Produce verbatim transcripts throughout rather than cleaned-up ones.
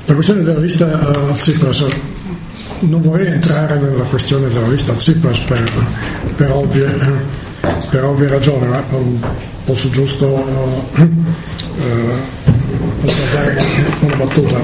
La questione della lista uh, Tsipras, non vorrei entrare nella questione della lista Tsipras per, per, ovvie, per ovvie ragioni, ma posso giusto uh, uh, dare una battuta.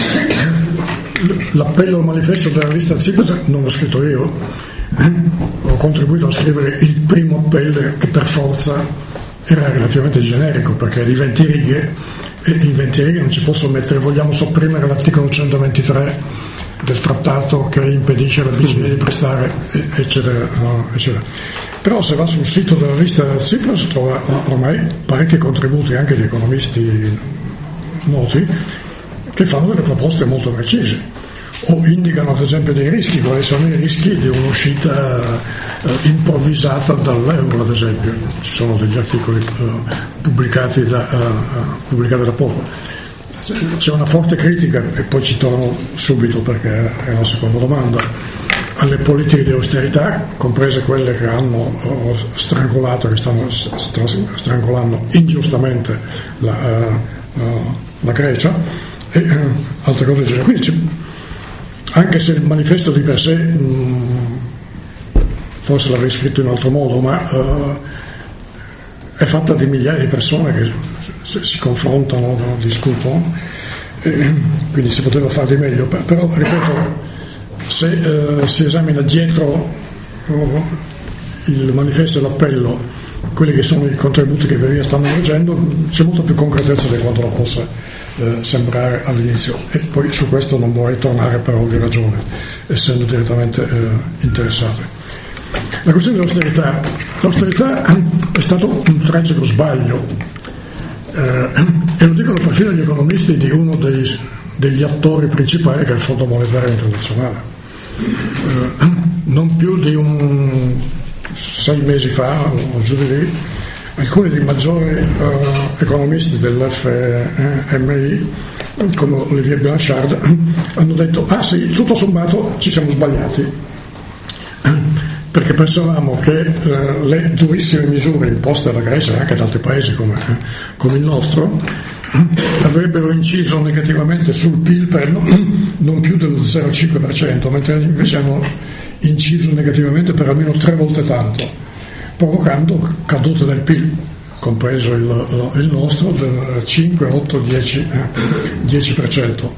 L'appello al manifesto della lista Tsipras non l'ho scritto io, ho contribuito a scrivere il primo appello che per forza era relativamente generico, perché di venti righe, e in venti righe non ci posso mettere vogliamo sopprimere l'articolo centoventitré del trattato che impedisce alla B C E di prestare, eccetera, no, eccetera. Però se va sul sito della lista Tsipras trova ormai parecchi contributi anche di economisti noti che fanno delle proposte molto precise o indicano ad esempio dei rischi, quali sono i rischi di un'uscita eh, improvvisata dall'euro, ad esempio. Ci sono degli articoli eh, pubblicati, da, eh, pubblicati da poco. C'è una forte critica, e poi ci torno subito perché è la seconda domanda, alle politiche di austerità, comprese quelle che hanno oh, strangolato, che stanno strangolando ingiustamente la, uh, uh, la Grecia e uh, altre cose del genere. Quindi c'è, anche se il manifesto di per sé mh, forse l'avrei scritto in altro modo, ma uh, è fatta di migliaia di persone che si, si confrontano, discutono, e quindi si poteva fare di meglio. Però ripeto, se uh, si esamina dietro uh, il manifesto e l'appello quelli che sono i contributi che via via stanno emergendo, c'è molta più concretezza di quanto la possa eh, sembrare all'inizio, e poi su questo non vorrei tornare per ovvie ragioni, essendo direttamente eh, interessate. La questione dell'austerità l'austerità è stato un tragico sbaglio, eh, e lo dicono perfino gli economisti di uno dei, degli attori principali, che è il Fondo Monetario Internazionale. Eh, non più di un sei mesi fa o giù di lì, alcuni dei maggiori uh, economisti dell'F M I, come Olivier Blanchard, hanno detto: ah sì, tutto sommato ci siamo sbagliati, perché pensavamo che uh, le durissime misure imposte alla Grecia e anche ad altri paesi come, uh, come il nostro avrebbero inciso negativamente sul P I L per non, non più dello zero virgola cinque per cento, mentre invece hanno inciso negativamente per almeno tre volte tanto, provocando cadute del P I L, compreso il, il nostro, del cinque, otto, dieci per cento.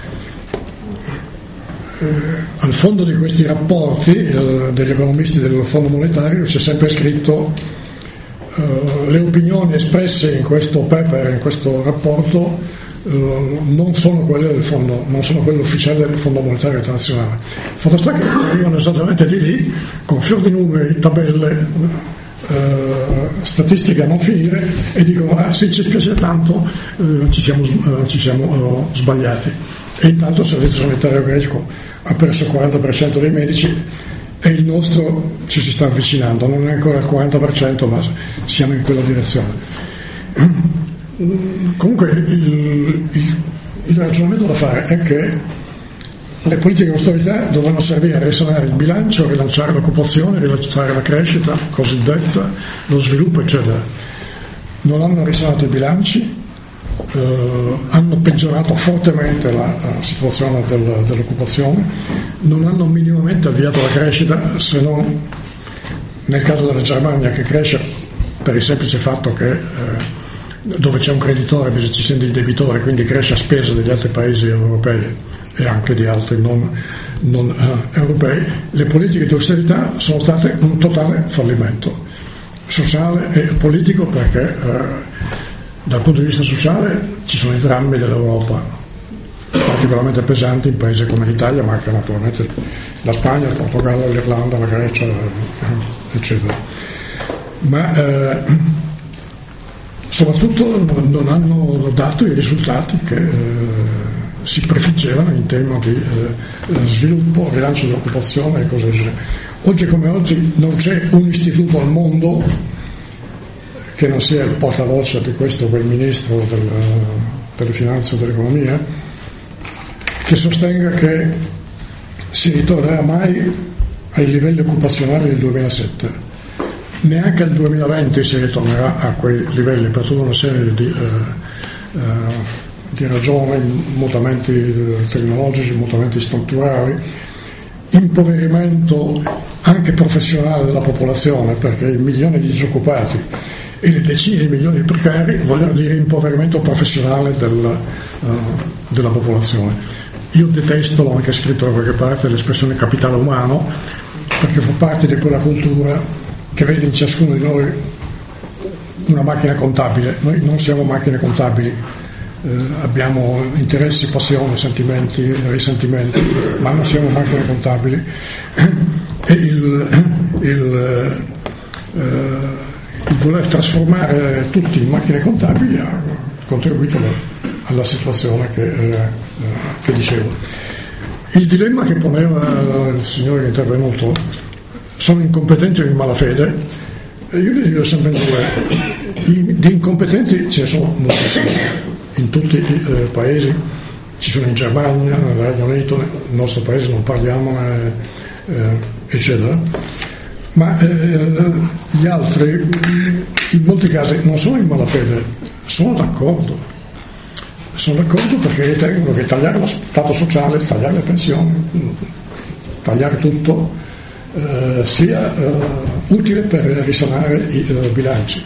Eh, al fondo di questi rapporti eh, degli economisti del Fondo Monetario c'è sempre scritto eh, le opinioni espresse in questo paper, in questo rapporto, Uh, non sono quelle del fondo, non sono quelle ufficiali del Fondo Monetario Internazionale. Fatto sta che arrivano esattamente di lì con fior di numeri, tabelle, uh, statistiche a non finire, e dicono: ah sì, ci spiace tanto, uh, ci siamo, uh, ci siamo uh, sbagliati. E intanto il servizio sanitario greco ha perso il quaranta per cento dei medici e il nostro ci si sta avvicinando, non è ancora il quaranta per cento, ma siamo in quella direzione. Comunque il, il, il ragionamento da fare è che le politiche di austerità dovranno servire a risanare il bilancio, a rilanciare l'occupazione, a rilanciare la crescita cosiddetta, lo sviluppo, eccetera. Non hanno risanato i bilanci, eh, hanno peggiorato fortemente la, la situazione del, dell'occupazione, non hanno minimamente avviato la crescita, se non nel caso della Germania, che cresce per il semplice fatto che eh, dove c'è un creditore ci sono dei debitori, quindi cresce a spese degli altri paesi europei e anche di altri non, non uh, europei. Le politiche di austerità sono state un totale fallimento sociale e politico, perché uh, dal punto di vista sociale ci sono i drammi dell'Europa particolarmente pesanti in paesi come l'Italia, ma anche naturalmente la Spagna, il Portogallo, l'Irlanda, la Grecia, eccetera. Ma uh, soprattutto non hanno dato i risultati che eh, si prefiggevano in tema di eh, sviluppo, rilancio dell'occupazione e cose del genere. Oggi come oggi non c'è un istituto al mondo che non sia il portavoce di questo o quel ministro del, delle finanze o dell'economia che sostenga che si ritornerà mai ai livelli occupazionali del duemilasette. Neanche nel duemilaventi si ritornerà a quei livelli, per tutta una serie di uh, uh, di ragione, mutamenti tecnologici, mutamenti strutturali, impoverimento anche professionale della popolazione, perché i milioni di disoccupati e le decine di milioni di precari vogliono dire impoverimento professionale del, uh, della popolazione. Io detesto, l'ho anche scritto da qualche parte, l'espressione capitale umano, perché fa parte di quella cultura che vede in ciascuno di noi una macchina contabile. Noi non siamo macchine contabili, eh, abbiamo interessi, passioni, sentimenti, risentimenti, ma non siamo macchine contabili. E il, il, eh, il voler trasformare tutti in macchine contabili ha contribuito alla situazione che, eh, che dicevo. Il dilemma che poneva il signore che è intervenuto: sono incompetenti o in malafede? Io gli dico sempre due. Di incompetenti ce ne sono moltissimi in tutti i eh, paesi, ci sono in Germania, nel Regno Unito, nel nostro paese non parliamo, eh, eh, eccetera. Ma eh, gli altri in molti casi non sono in malafede, sono d'accordo. Sono d'accordo perché ritengono che tagliare lo stato sociale, tagliare le pensioni, tagliare tutto eh, sia eh, utile per risanare i eh, bilanci.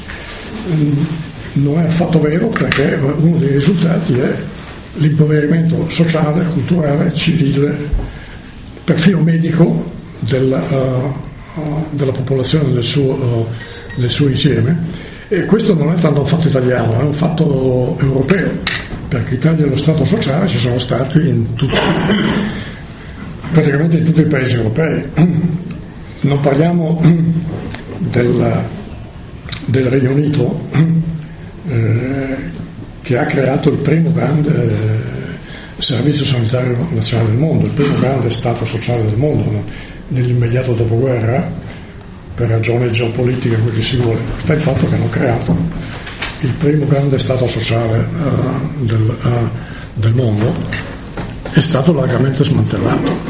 Non è affatto vero, perché uno dei risultati è l'impoverimento sociale, culturale, civile, perfino medico del, uh, della popolazione nel suo, uh, nel suo insieme. E questo non è tanto un fatto italiano, è un fatto europeo, perché i tagli dello Stato sociale ci sono stati in tutti, praticamente in tutti i paesi europei. Non parliamo del, del Regno Unito, eh, che ha creato il primo grande eh, servizio sanitario nazionale del mondo, il primo grande Stato sociale del mondo, no? Nell'immediato dopoguerra, per ragioni geopolitiche, quel che si vuole. Sta il fatto che hanno creato il primo grande Stato sociale uh, del, uh, del mondo, è stato largamente smantellato.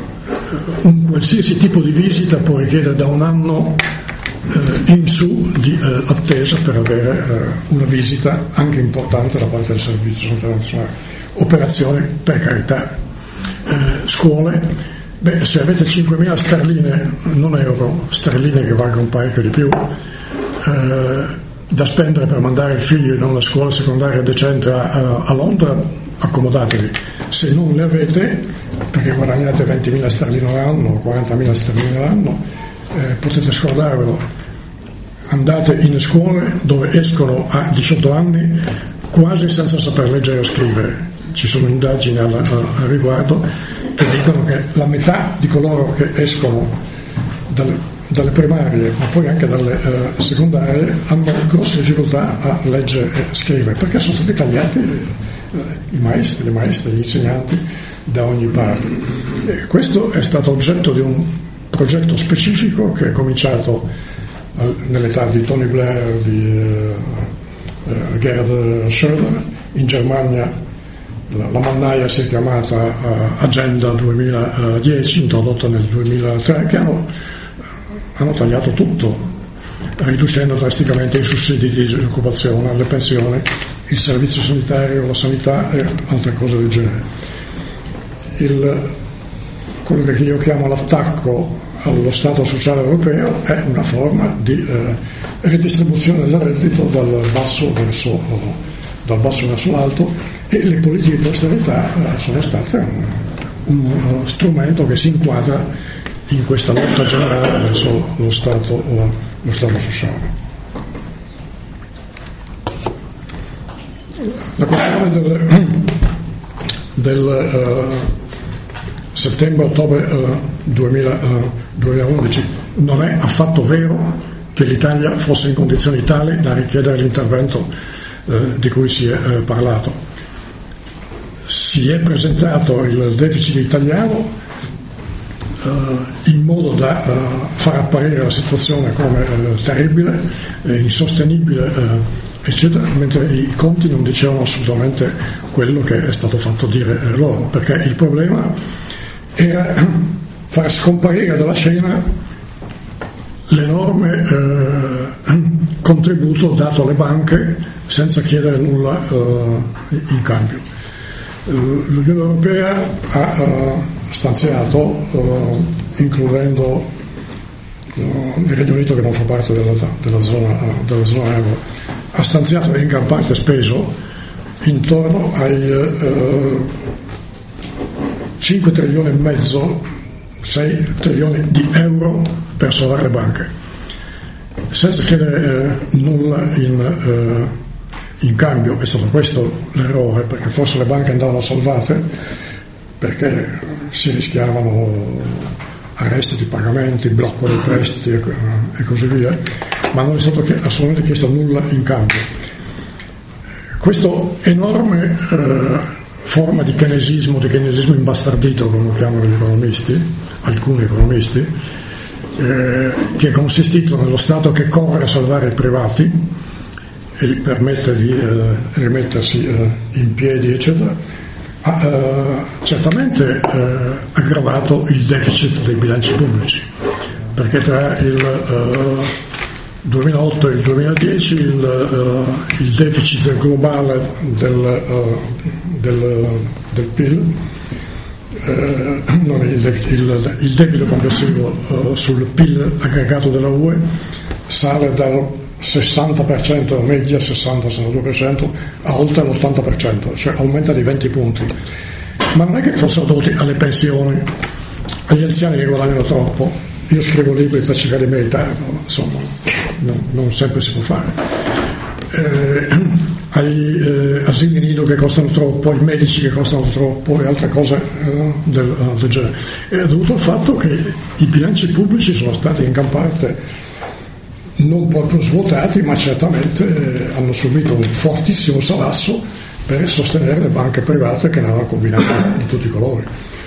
Un qualsiasi tipo di visita può richiedere da un anno eh, in su di eh, attesa per avere eh, una visita anche importante da parte del Servizio Sanitario Nazionale. Operazioni, per carità, eh, scuole, beh, se avete cinquemila sterline, non euro, sterline che valgono parecchio di più, eh, da spendere per mandare il figlio in una scuola secondaria decente a, a Londra, accomodatevi. Se non le avete, perché guadagnate ventimila sterline all'anno o quarantamila sterline all'anno, eh, potete scordarvelo. Andate in scuole dove escono a diciotto anni quasi senza saper leggere o scrivere. Ci sono indagini al, al riguardo che dicono che la metà di coloro che escono dalle, dalle primarie, ma poi anche dalle eh, secondarie, hanno grosse difficoltà a leggere e scrivere, perché sono stati tagliati eh, i maestri, le maestre, gli insegnanti da ogni parte. E questo è stato oggetto di un progetto specifico che è cominciato al, nell'età di Tony Blair, di eh, eh, Gerhard Schröder. In Germania la, la mannaia si è chiamata uh, Agenda duemiladieci, introdotta nel duemilatré, che hanno, hanno tagliato tutto, riducendo drasticamente i sussidi di disoccupazione, le pensioni, il servizio sanitario, la sanità e altre cose del genere. Il, quello che io chiamo l'attacco allo Stato sociale europeo è una forma di eh, ridistribuzione del reddito dal basso verso, dal basso verso l'alto, e le politiche di austerità eh, sono state un, uno strumento che si inquadra in questa lotta generale verso lo Stato, lo Stato sociale. La questione del, del uh, settembre-ottobre uh, duemilaundici non è affatto vero che l'Italia fosse in condizioni tali da richiedere l'intervento uh, di cui si è uh, parlato. Si è presentato il deficit italiano uh, in modo da uh, far apparire la situazione come uh, terribile, eh, insostenibile, uh, eccetera, mentre i conti non dicevano assolutamente quello che è stato fatto dire eh, loro, perché il problema era far scomparire dalla scena l'enorme eh, contributo dato alle banche senza chiedere nulla eh, in cambio. L'Unione Europea ha eh, stanziato, eh, includendo eh, il Regno Unito che non fa parte della, della, zona, della zona euro, ha stanziato e in gran parte speso intorno ai eh, cinque trilioni e mezzo, sei trilioni di euro per salvare le banche, senza chiedere eh, nulla in, eh, in cambio. È stato questo l'errore, perché forse le banche andavano salvate perché si rischiavano arresti di pagamenti, blocco dei prestiti e, e così via, ma non è stato assolutamente chiesto nulla in cambio. Questo enorme eh, forma di keynesismo, di keynesismo imbastardito, come lo chiamano gli economisti, alcuni economisti, eh, che è consistito nello Stato che corre a salvare i privati e gli permette di eh, rimettersi eh, in piedi, eccetera, ha eh, certamente eh, aggravato il deficit dei bilanci pubblici, perché tra il eh, duemilaotto e il duemiladieci il, uh, il deficit globale del, uh, del, del P I L, uh, non il, il, il debito complessivo uh, sul P I L aggregato della U E sale dal sessanta per cento media, sessanta sessantadue per cento a oltre l'ottanta per cento, cioè aumenta di venti punti. Ma non è che fossero dovuti alle pensioni, agli anziani che guadagnano troppo. Io scrivo libri per cercare di meritarlo, insomma, non, non sempre si può fare. Eh, agli eh, asili nido che costano troppo, ai medici che costano troppo e altre cose eh, del, uh, del genere. È dovuto al fatto che i bilanci pubblici sono stati in gran parte non proprio svuotati, ma certamente eh, hanno subito un fortissimo salasso per sostenere le banche private che ne avevano combinate di tutti i colori.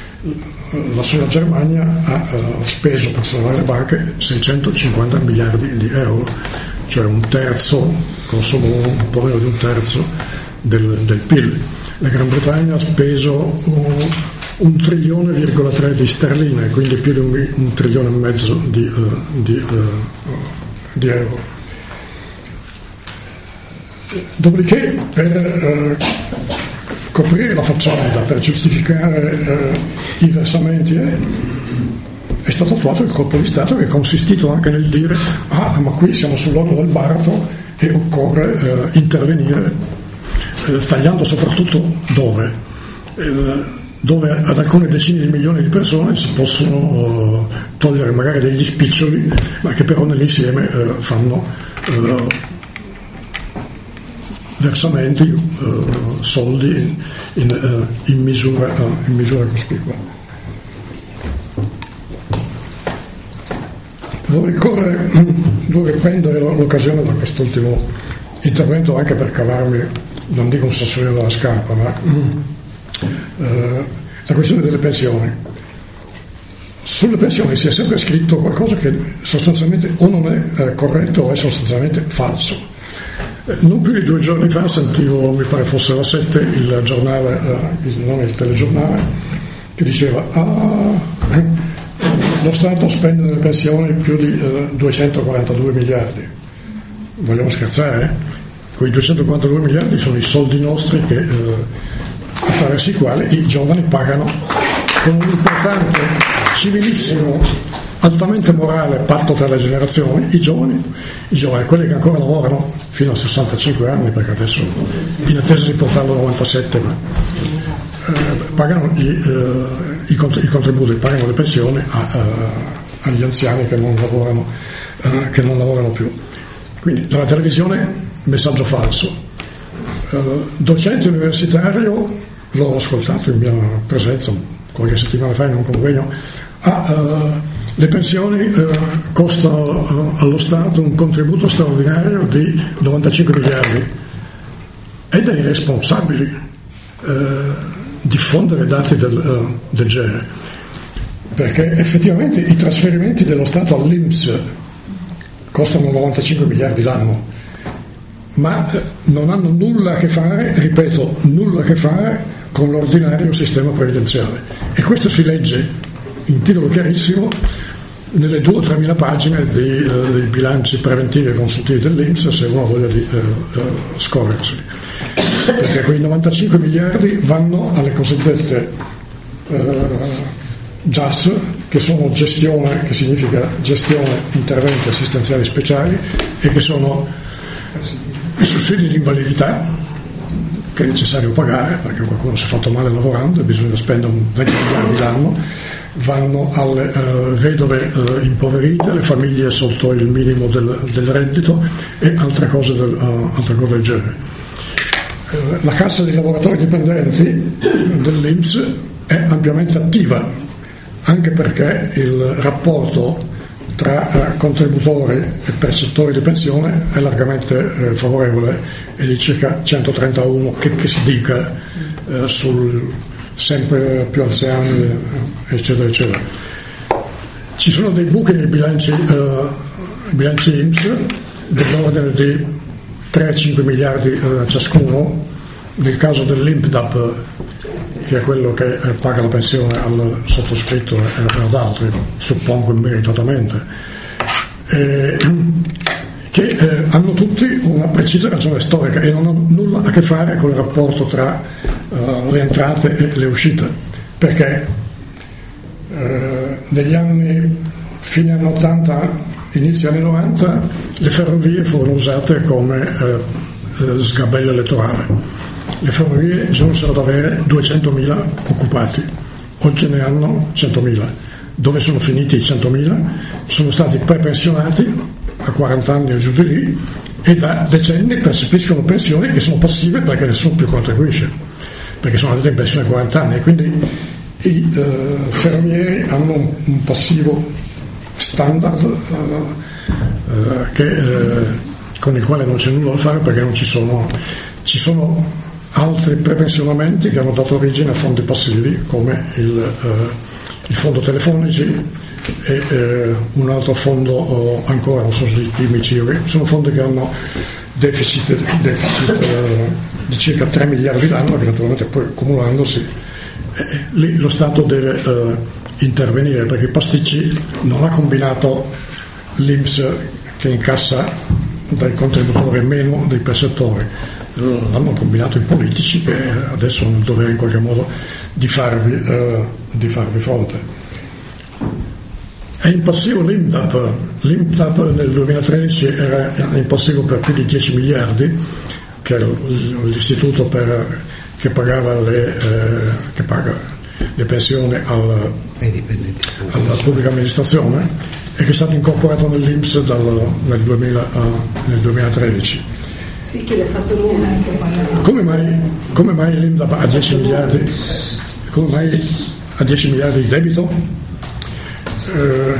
La sola Germania ha uh, speso per salvare le banche seicentocinquanta miliardi di euro, cioè un terzo, grosso modo un po' meno di un terzo del, del P I L. La Gran Bretagna ha speso un, un trilione virgola tre di sterline, quindi più di un, un trilione e mezzo di, uh, di, uh, di euro. Dopodiché per uh, coprire la faccenda, per giustificare uh, i versamenti eh, è stato attuato il colpo di Stato, che è consistito anche nel dire ah ma qui siamo sull'orlo del baratro e occorre uh, intervenire uh, tagliando soprattutto dove? Uh, dove ad alcune decine di milioni di persone si possono uh, togliere magari degli spiccioli, ma che però nell'insieme uh, fanno uh, versamenti, uh, soldi in, in, uh, in, misura, uh, in misura cospicua. Vorrei, correre, vorrei prendere l'occasione da quest'ultimo intervento anche per cavarmi, non dico un sassolino dalla scarpa, ma uh, la questione delle pensioni. Sulle pensioni si è sempre scritto qualcosa che sostanzialmente o non è eh, corretto o è sostanzialmente falso. Non più di due giorni fa sentivo, mi pare fosse la sette, il giornale, eh, il, non il telegiornale, che diceva ah, lo Stato spende nelle pensioni più di eh, duecentoquarantadue miliardi. Vogliamo scherzare? Quei duecentoquarantadue miliardi sono i soldi nostri che, eh, attraverso i quali i giovani pagano con un importante, civilissimo, altamente morale patto tra le generazioni, i giovani, i giovani, quelli che ancora lavorano fino a sessantacinque anni, perché adesso in attesa di portarlo a novantasette, ma eh, pagano i, eh, i, i contributi, pagano le pensioni a, a, agli anziani che non lavorano, eh, che non lavorano più. Quindi dalla televisione messaggio falso. Eh, docente universitario, l'ho ascoltato in mia presenza qualche settimana fa in un convegno, ah, uh, le pensioni uh, costano uh, allo Stato un contributo straordinario di novantacinque miliardi ed è irresponsabile uh, diffondere dati del, uh, del genere, perché effettivamente i trasferimenti dello Stato all'I N P S costano novantacinque miliardi l'anno, ma uh, non hanno nulla a che fare, ripeto, nulla a che fare con l'ordinario sistema previdenziale. E questo si legge in titolo chiarissimo nelle due o tremila pagine di, eh, dei bilanci preventivi e consultivi dell'I N P S, se uno voglia di eh, eh, scorrerseli, perché quei novantacinque miliardi vanno alle cosiddette eh, G A S, che sono gestione, che significa gestione interventi assistenziali speciali, e che sono i sussidi di invalidità che è necessario pagare perché qualcuno si è fatto male lavorando e bisogna spendere venti miliardi l'anno, vanno alle uh, vedove uh, impoverite, alle famiglie sotto il minimo del, del reddito e altre cose del, uh, altre cose del genere. Uh, la cassa dei lavoratori dipendenti dell'I N P S è ampiamente attiva, anche perché il rapporto tra uh, contributori e percettori di pensione è largamente uh, favorevole, e di circa centotrentuno, che, che si dica, uh, sul sempre più anziani, eccetera eccetera. Ci sono dei buchi nei bilanci, uh, bilanci I N P S dell'ordine di tre a cinque miliardi uh, ciascuno. Nel caso dell'I N P D A P, che è quello che eh, paga la pensione al sottoscritto e ad altri, suppongo meritatamente, eh, che eh, hanno tutti una precisa ragione storica e non hanno nulla a che fare con il rapporto tra uh, le entrate e le uscite, perché eh, negli anni fine anni ottanta, inizio anni novanta, le ferrovie furono usate come eh, sgabello elettorale. Le ferrovie giunsero ad avere duecentomila occupati, oggi ne hanno centomila. Dove sono finiti i centomila? Sono stati prepensionati a quaranta anni o giù di lì, e da decenni percepiscono pensioni che sono passive perché nessuno più contribuisce, perché sono andati in pensione a quaranta anni, e quindi i eh, ferrovieri hanno un, un passivo standard eh, eh, che, eh, con il quale non c'è nulla da fare, perché non ci sono, ci sono altri prepensionamenti che hanno dato origine a fondi passivi, come il, eh, il fondo telefonici e eh, un altro fondo, oh, ancora non so se di chimici, sono fondi che hanno deficit, deficit eh, di circa tre miliardi l'anno, che naturalmente poi accumulandosi eh, lì lo Stato deve eh, intervenire, perché i pasticci non ha combinato l'I N P S, che incassa dai contributori meno dei percettori, l'hanno combinato i politici, che adesso hanno il dovere in qualche modo di farvi, eh, di farvi fronte. È in passivo l'I N P D A P. L'I N P D A P nel duemilatredici era in passivo per più di dieci miliardi, che era l'istituto per, che pagava le, eh, che paga le pensioni al, alla pubblica amministrazione, e che è stato incorporato nell'I N P S dal, nel, duemila, nel duemilatredici. Sì, che l'ha fatto lui anche. Come mai, come mai l'I N P D A P ha dieci miliardi? Come mai ha dieci miliardi di debito? Eh,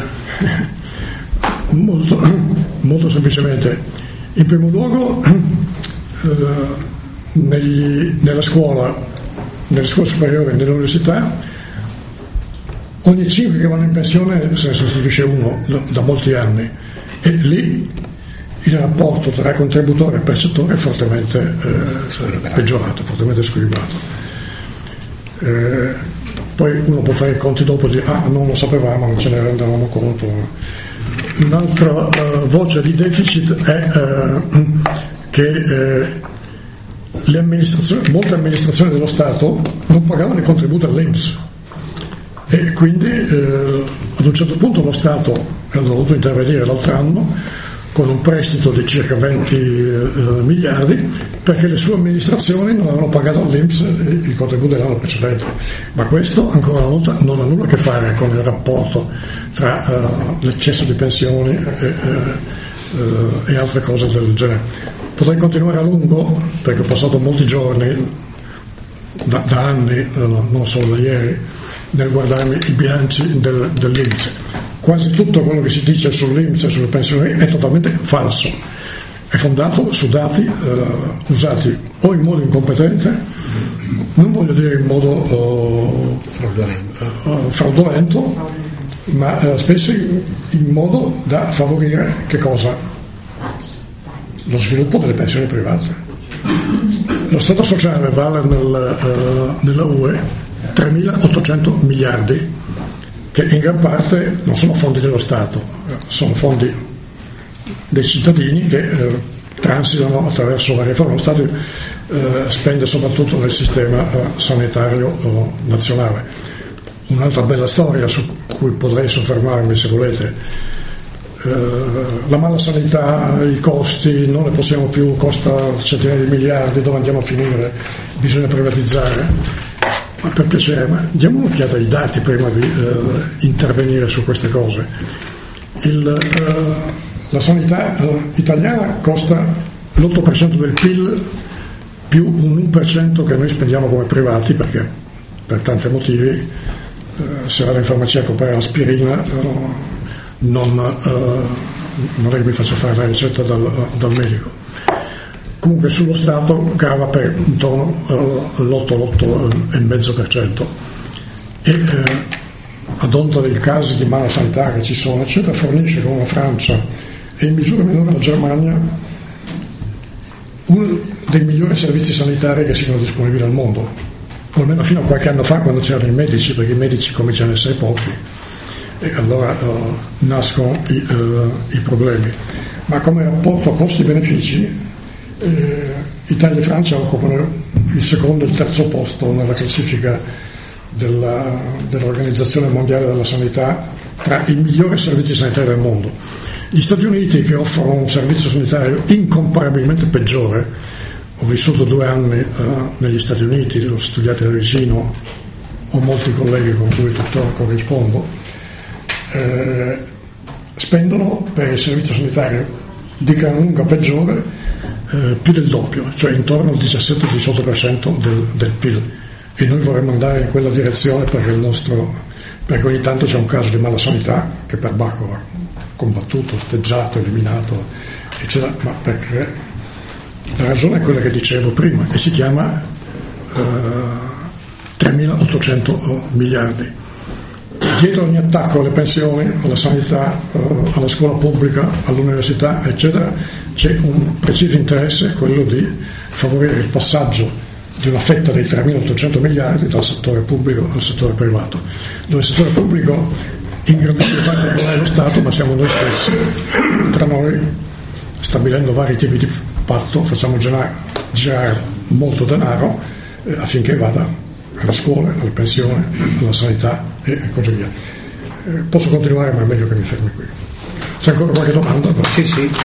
molto, molto semplicemente, in primo luogo eh, negli, nella scuola, nelle scuole superiori e nell'università, ogni cinque che vanno in pensione se ne sostituisce uno da molti anni, e lì il rapporto tra contributore e percettore è fortemente eh, peggiorato, fortemente squilibrato. Eh, poi uno può fare i conti dopo e dire ah, non lo sapevamo, non ce ne rendevamo conto. Un'altra uh, voce di deficit è uh, che uh, le amministrazioni, molte amministrazioni dello Stato non pagavano i contributi all'I N P S, e quindi uh, ad un certo punto lo Stato ha dovuto intervenire l'altro anno con un prestito di circa venti uh, miliardi, perché le sue amministrazioni non avevano pagato all'I N P S i contributi dell'anno precedente. Ma questo, ancora una volta, non ha nulla a che fare con il rapporto tra uh, l'eccesso di pensioni e, uh, uh, e altre cose del genere. Potrei continuare a lungo, perché ho passato molti giorni, da, da anni, uh, non solo da ieri, nel guardarmi i bilanci del, dell'I N P S. Quasi tutto quello che si dice sull'I N P S e sulle pensioni è totalmente falso, è fondato su dati uh, usati o in modo incompetente, non voglio dire in modo uh, fraudolento, uh, fraudolento ma uh, spesso in, in modo da favorire che cosa? Lo sviluppo delle pensioni private. Lo Stato sociale vale nel, uh, nella U E tremilaottocento miliardi, che in gran parte non sono fondi dello Stato, sono fondi dei cittadini che eh, transitano attraverso varie forme. Lo Stato eh, spende soprattutto nel sistema eh, sanitario eh, nazionale. Un'altra bella storia su cui potrei soffermarmi, se volete, eh, la mala sanità, i costi, non ne possiamo più, costa centinaia di miliardi, dove andiamo a finire? Bisogna privatizzare. Ma per piacere, ma diamo un'occhiata ai dati prima di eh, intervenire su queste cose. Il, eh, la sanità eh, italiana costa l'otto per cento del P I L più un uno per cento che noi spendiamo come privati, perché per tanti motivi eh, se vado in farmacia a comprare l'aspirina eh, non, eh, non è che mi faccio fare la ricetta dal, dal medico. Comunque sullo Stato grava per intorno all'otto all'otto virgola cinque per cento e eh, ad onta dei casi di mala sanità che ci sono, eccetera, fornisce con la Francia e in misura minore la Germania uno dei migliori servizi sanitari che siano disponibili al mondo, o almeno fino a qualche anno fa, quando c'erano i medici, perché i medici cominciano ad essere pochi e allora uh, nascono i, uh, i problemi. Ma come rapporto costi-benefici Eh, Italia e Francia occupano il secondo e il terzo posto nella classifica della, dell'Organizzazione Mondiale della Sanità tra i migliori servizi sanitari del mondo. Gli Stati Uniti, che offrono un servizio sanitario incomparabilmente peggiore, ho vissuto due anni eh, negli Stati Uniti, ho studiato da vicino, ho molti colleghi con cui tuttora corrispondo, eh, spendono per il servizio sanitario di gran lunga peggiore Eh, più del doppio, cioè intorno al diciassette diciotto per cento del, del P I L, e noi vorremmo andare in quella direzione perché il nostro perché ogni tanto c'è un caso di mala sanità che per Bacco va combattuto, osteggiato, eliminato, eccetera, ma perché la ragione è quella che dicevo prima e si chiama eh, tremilaottocento miliardi. Dietro ogni attacco alle pensioni, alla sanità, eh, alla scuola pubblica, all'università, eccetera, c'è un preciso interesse, quello di favorire il passaggio di una fetta dei tremilaottocento miliardi dal settore pubblico al settore privato, dove il settore pubblico in grandissima parte non è lo Stato, ma siamo noi stessi. Tra noi, stabilendo vari tipi di patto, facciamo girare, girare molto denaro eh, affinché vada alle scuole, alle pensioni, alla sanità e così via. Eh, posso continuare, ma è meglio che mi fermi qui. C'è ancora qualche domanda? Sì, sì.